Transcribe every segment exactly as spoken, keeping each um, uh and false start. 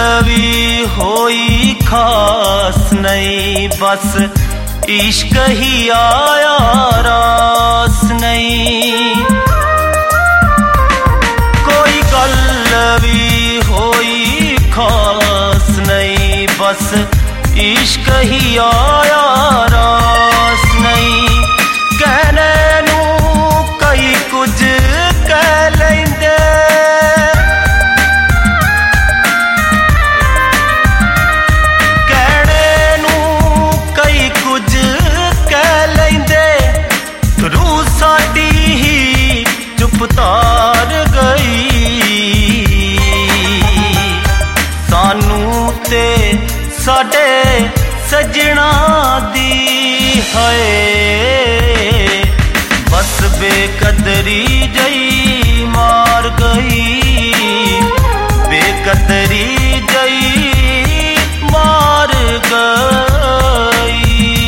भी होई खास नहीं, बस इश्क ही आया रास नहीं। कोई गल भी होई खास नहीं, बस इश्क ही आया रास नहीं। कहने नू कई कुछ कह लेंदे, कहने नू कई कुछ कह लेंदे, रूह साडी ही चुप तार गई। सानू ते साडे सजना दी है, बस बेकदरी जई मार गई, बेकदरी जई मार गई।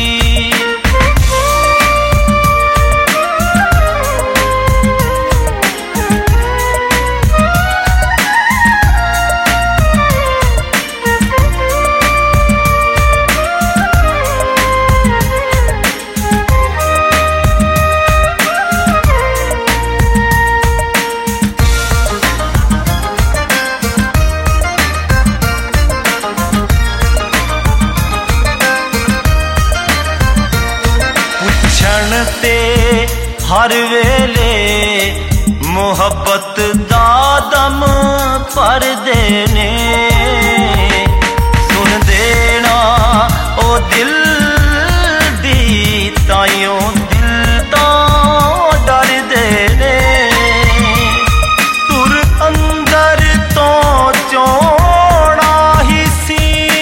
ते हर वेले मोहब्बत दा दम भर देने, सुन देना ओ दिल दी ताइयों दिल तो डर देने। तुर अंदर तो चोना ही सी,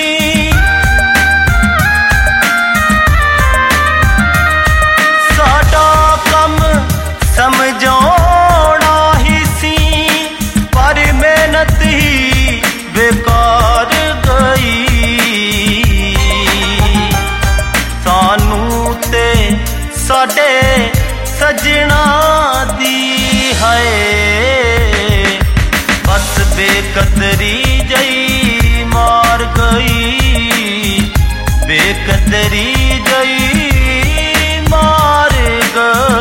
समझौना ही सी, पर मेहनत ही बेकार गई। सानू ते साडे सजना दी है, बस बेकदरी जई मार गई, बेकदरी जई मार गई।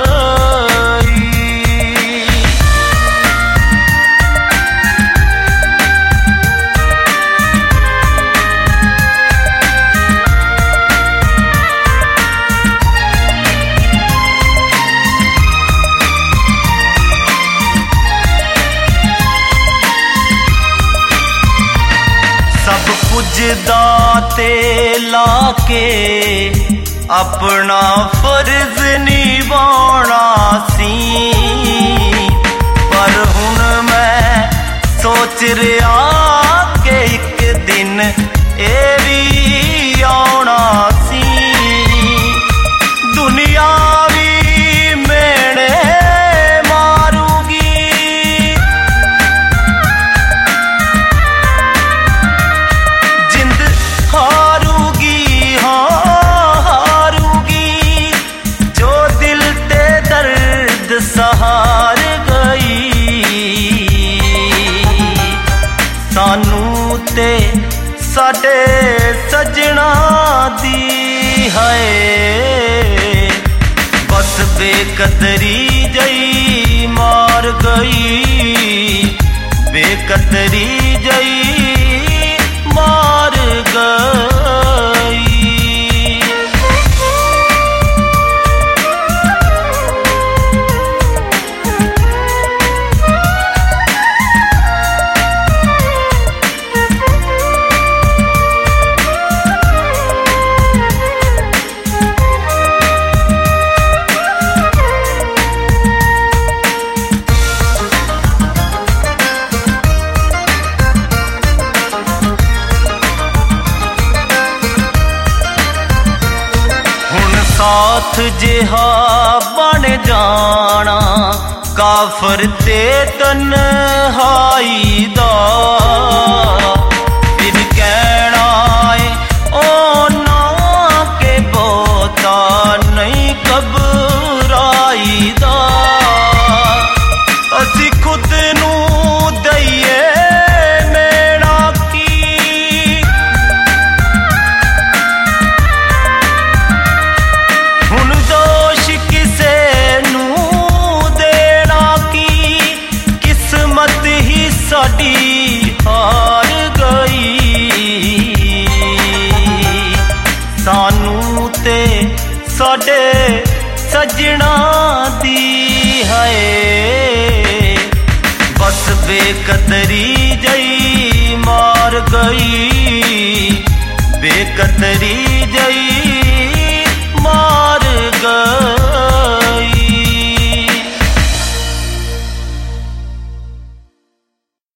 दाते लाके अपना फर्ज निभाना सी, पर हुन मैं सोच रहा कि एक दिन ए भी आना सी। दुनिया भी मेरे मारूगी, जिंद हारूगी, हाँ हारूगी, जो दिल ते दर्द सहार गई। सानू ते साडे सजना दी है, बस बेकदरी जई मार गई, बेकदरी जई मार गई। साथ जिहा बन जाना काफर ते तन्हाई दा, फिर कहना है ओ ना के बोता नहीं घबराई दा। असी खुद नू दईए मेरा की गई बेकतरी